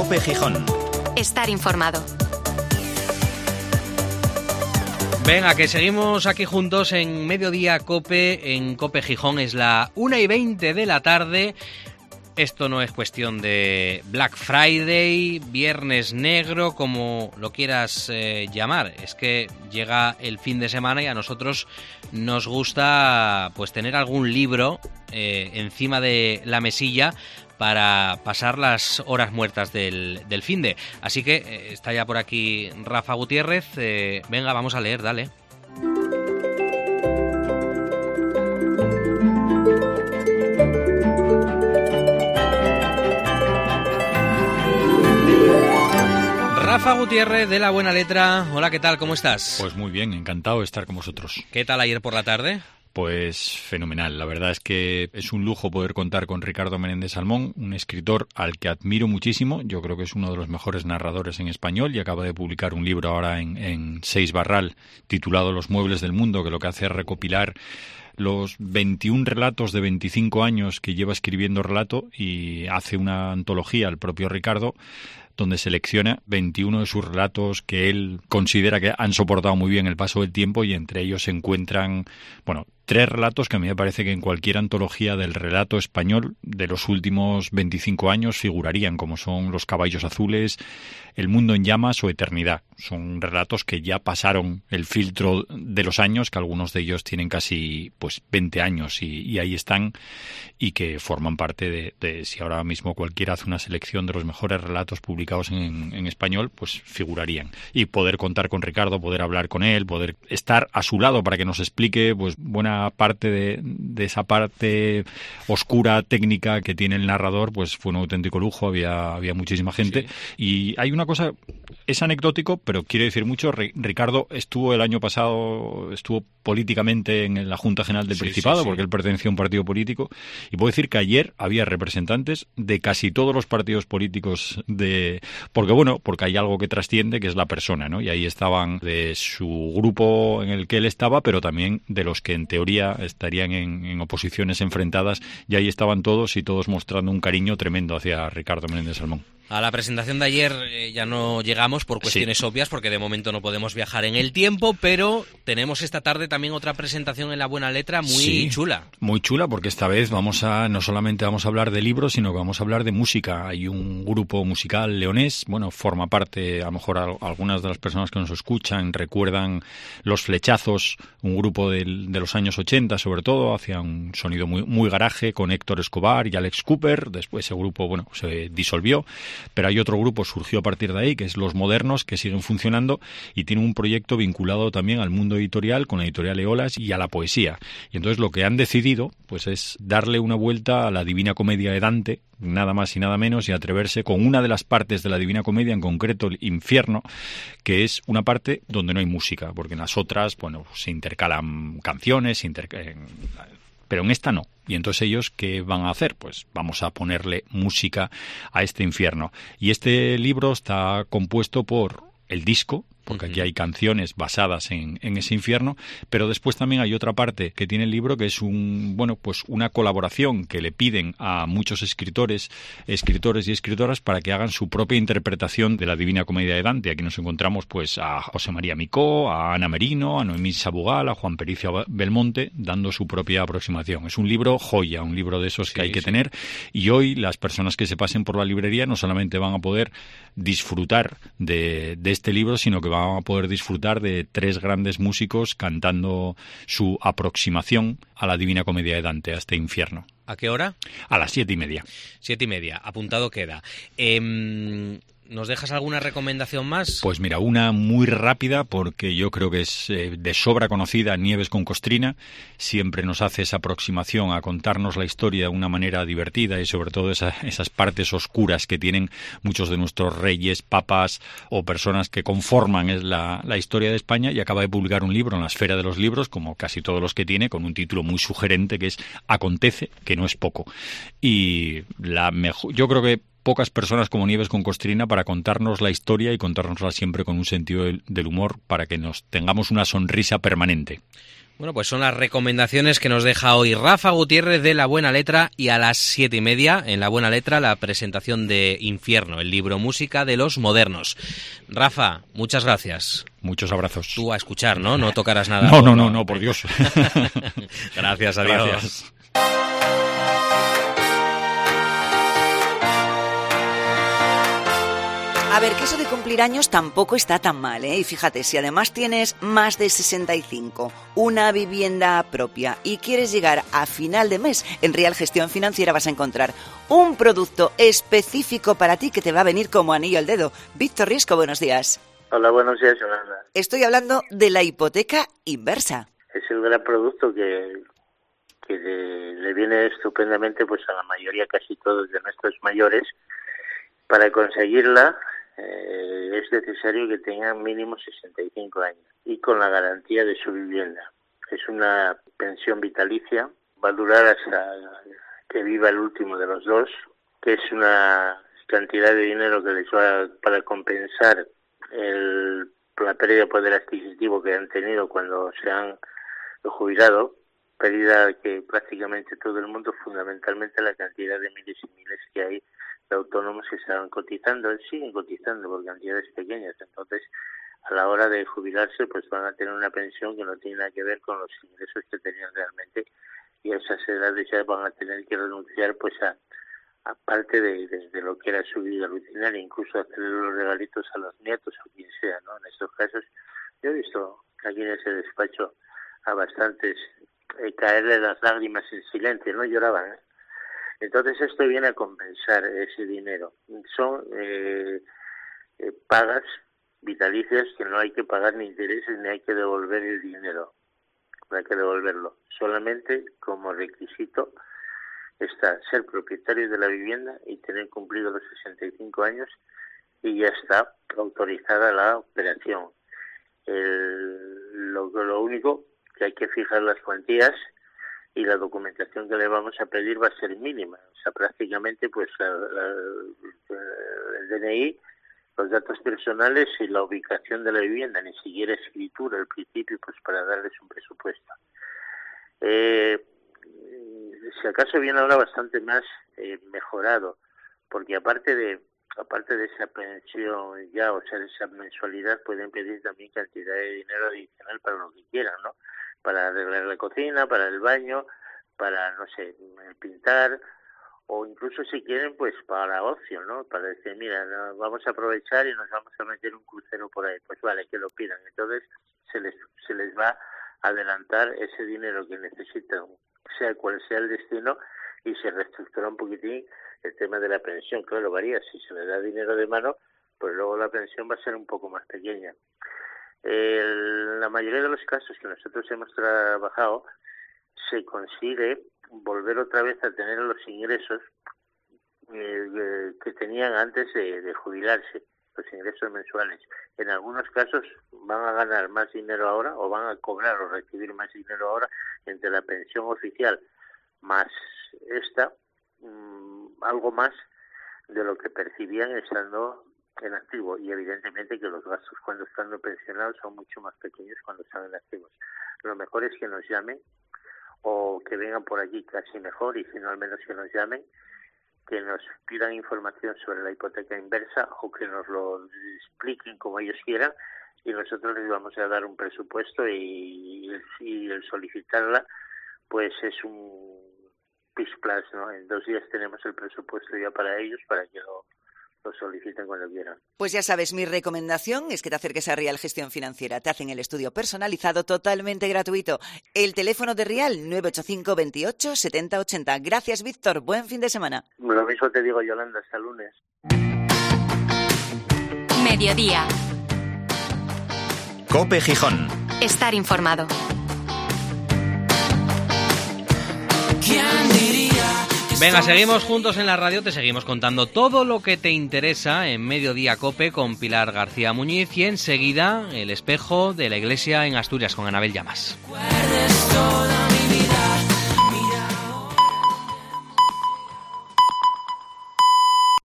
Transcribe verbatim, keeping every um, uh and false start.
COPE Gijón. Estar informado. Venga, que seguimos aquí juntos en Mediodía COPE, en COPE Gijón. Es la una y veinte de la tarde. Esto no es cuestión de Black Friday, Viernes Negro, como lo quieras eh, llamar. Es que llega el fin de semana y a nosotros nos gusta pues tener algún libro eh, encima de la mesilla para pasar las horas muertas del, del finde. Así que eh, está ya por aquí Rafa Gutiérrez. Eh, venga, vamos a leer, dale. Rafa Gutiérrez, de La Buena Letra. Hola, ¿qué tal? ¿Cómo estás? Pues muy bien, encantado de estar con vosotros. ¿Qué tal ayer por la tarde? Pues fenomenal. La verdad es que es un lujo poder contar con Ricardo Menéndez Salmón, un escritor al que admiro muchísimo. Yo creo que es uno de los mejores narradores en español y acaba de publicar un libro ahora en, en Seis Barral titulado Los Muebles del Mundo, que lo que hace es recopilar los veintiún relatos de veinticinco años que lleva escribiendo relato y hace una antología al propio Ricardo donde selecciona veintiuno de sus relatos que él considera que han soportado muy bien el paso del tiempo, y entre ellos se encuentran, bueno, tres relatos que a mí me parece que en cualquier antología del relato español de los últimos veinticinco años figurarían, como son Los Caballos Azules, El Mundo en Llamas o Eternidad. Son relatos que ya pasaron el filtro de los años, que algunos de ellos tienen casi pues veinte años y, y ahí están, y que forman parte de, de, si ahora mismo cualquiera hace una selección de los mejores relatos publicados en, en español, pues figurarían. Y poder contar con Ricardo, poder hablar con él, poder estar a su lado para que nos explique pues buena parte de, de esa parte oscura técnica que tiene el narrador, pues fue un auténtico lujo. Había, había muchísima gente. Sí. Y hay una cosa, es anecdótico, pero quiere decir mucho. Ricardo estuvo el año pasado, estuvo políticamente en la Junta General del sí, Principado, sí, sí. porque él pertenecía a un partido político, y puedo decir que ayer había representantes de casi todos los partidos políticos de, porque bueno, porque hay algo que trasciende, que es la persona, ¿no? Y ahí estaban de su grupo en el que él estaba, pero también de los que en teoría estarían en, en oposiciones enfrentadas, y ahí estaban todos y todos mostrando un cariño tremendo hacia Ricardo Menéndez Salmón. A la presentación de ayer eh, ya no llegamos por cuestiones sí. obvias, porque de momento no podemos viajar en el tiempo, pero tenemos esta tarde también otra presentación en La Buena Letra muy sí, chula. Muy chula, porque esta vez vamos a no solamente vamos a hablar de libros, sino que vamos a hablar de música. Hay un grupo musical leonés, bueno, forma parte, a lo mejor a, algunas de las personas que nos escuchan recuerdan Los Flechazos, un grupo del, de los años ochenta sobre todo, hacía un sonido muy, muy garaje con Héctor Escobar y Alex Cooper. Después ese grupo, bueno, se disolvió. Pero hay otro grupo, surgió a partir de ahí, que es Los Modernos, que siguen funcionando y tienen un proyecto vinculado también al mundo editorial, con la editorial Eolas y a la poesía. Y entonces lo que han decidido pues es darle una vuelta a la Divina Comedia de Dante, nada más y nada menos, y atreverse con una de las partes de la Divina Comedia, en concreto el Infierno, que es una parte donde no hay música, porque en las otras, bueno, se intercalan canciones, se intercalan... pero en esta no. Y entonces ellos, ¿qué van a hacer? Pues vamos a ponerle música a este infierno. Y este libro está compuesto por el disco, porque aquí hay canciones basadas en, en ese infierno, pero después también hay otra parte que tiene el libro, que es un bueno pues una colaboración que le piden a muchos escritores, escritores y escritoras para que hagan su propia interpretación de la Divina Comedia de Dante. Aquí nos encontramos pues a José María Micó, a Ana Merino, a Noemí Sabugal, a Juan Pericio Belmonte, dando su propia aproximación. Es un libro joya, un libro de esos sí, que hay que sí. tener, y hoy las personas que se pasen por la librería no solamente van a poder disfrutar de, de este libro, sino que van a poder disfrutar de tres grandes músicos cantando su aproximación a la Divina Comedia de Dante, a este infierno. ¿A qué hora? A las siete y media. Siete y media, apuntado queda. Eh... ¿Nos dejas alguna recomendación más? Pues mira, una muy rápida, porque yo creo que es eh, de sobra conocida, Nieves con Costrina. Siempre nos hace esa aproximación a contarnos la historia de una manera divertida, y sobre todo esa, esas partes oscuras que tienen muchos de nuestros reyes, papas o personas que conforman la, la historia de España, y acaba de publicar un libro en la Esfera de los Libros, como casi todos los que tiene, con un título muy sugerente que es Acontece, que no es poco. Y la mejor, yo creo que pocas personas como Nieves con Costrina para contarnos la historia y contárnosla siempre con un sentido del humor, para que nos tengamos una sonrisa permanente. Bueno, pues son las recomendaciones que nos deja hoy Rafa Gutiérrez de La Buena Letra, y a las siete y media en La Buena Letra la presentación de Infierno, el libro Música de los Modernos. Rafa, muchas gracias. Muchos abrazos. Tú a escuchar, ¿no? No tocarás nada. No, no, no, no, por Dios. Gracias, adiós. Gracias. A ver, que eso de cumplir años tampoco está tan mal, ¿eh? Y fíjate, si además tienes más de sesenta y cinco, una vivienda propia y quieres llegar a final de mes, en Real Gestión Financiera vas a encontrar un producto específico para ti que te va a venir como anillo al dedo. Víctor Riesco, buenos días. Hola, buenos días, Yolanda. Estoy hablando de la hipoteca inversa. Es el gran producto que, que le, le viene estupendamente pues a la mayoría, casi todos de nuestros mayores. Para conseguirla, Eh, es necesario que tengan mínimo sesenta y cinco años y con la garantía de su vivienda. Es una pensión vitalicia, va a durar hasta que viva el último de los dos, que es una cantidad de dinero que les va para compensar el, la pérdida de poder adquisitivo que han tenido cuando se han jubilado, pérdida que prácticamente todo el mundo, fundamentalmente la cantidad de miles y miles que hay de autónomos que estaban cotizando, siguen cotizando por cantidades pequeñas, entonces a la hora de jubilarse pues van a tener una pensión que no tiene nada que ver con los ingresos que tenían realmente, y a esas edades ya van a tener que renunciar pues a, a parte de, de, de lo que era su vida rutinaria, incluso hacerle los regalitos a los nietos o quien sea, ¿no? En estos casos yo he visto aquí en ese despacho a bastantes eh, caerle las lágrimas en silencio, no lloraban, ¿eh? Entonces esto viene a compensar ese dinero. Son eh, eh, pagas vitalicias que no hay que pagar ni intereses ni hay que devolver el dinero. No hay que devolverlo. Solamente como requisito está ser propietario de la vivienda y tener cumplido los sesenta y cinco años y ya está autorizada la operación. El, lo, lo único que hay que fijar las cuantías y la documentación que le vamos a pedir va a ser mínima, o sea, prácticamente pues la, la, el D N I, los datos personales y la ubicación de la vivienda, ni siquiera escritura al principio pues para darles un presupuesto. Eh, si acaso viene ahora bastante más eh, mejorado, porque aparte de aparte de esa pensión ya, o sea, de esa mensualidad, pueden pedir también cantidad de dinero adicional para lo que quieran, ¿no? Para arreglar la cocina, para el baño, para, no sé, pintar, o incluso si quieren, pues para ocio, ¿no? Para decir, mira, no, vamos a aprovechar y nos vamos a meter un crucero por ahí. Pues vale, que lo pidan. Entonces se les se les va a adelantar ese dinero que necesitan, sea cual sea el destino, y se reestructura un poquitín el tema de la pensión. Claro, varía. Si se le da dinero de mano, pues luego la pensión va a ser un poco más pequeña. En la mayoría de los casos que nosotros hemos trabajado se consigue volver otra vez a tener los ingresos eh, que tenían antes de, de jubilarse, los ingresos mensuales. En algunos casos van a ganar más dinero ahora o van a cobrar o recibir más dinero ahora entre la pensión oficial más esta, mmm, algo más de lo que percibían estando en activo, y evidentemente que los gastos cuando están pensionados son mucho más pequeños cuando están en activos. Lo mejor es que nos llamen o que vengan por aquí, casi mejor, y si no al menos que nos llamen, que nos pidan información sobre la hipoteca inversa o que nos lo expliquen como ellos quieran, y nosotros les vamos a dar un presupuesto, y, y el solicitarla pues es un P I S Plus, ¿no? En dos días tenemos el presupuesto ya para ellos, para que lo lo soliciten cuando quieran. Pues ya sabes, mi recomendación es que te acerques a Real Gestión Financiera. Te hacen el estudio personalizado totalmente gratuito. El teléfono de Real, nueve ocho cinco, veintiocho, setenta, ochenta. Gracias, Víctor. Buen fin de semana. Lo mismo te digo, Yolanda. Hasta el lunes. Mediodía. COPE Gijón. Estar informado. ¿Quién diría? Venga, seguimos juntos en la radio, te seguimos contando todo lo que te interesa en Mediodía COPE con Pilar García Muñiz, y enseguida El espejo de la iglesia en Asturias con Anabel Llamas.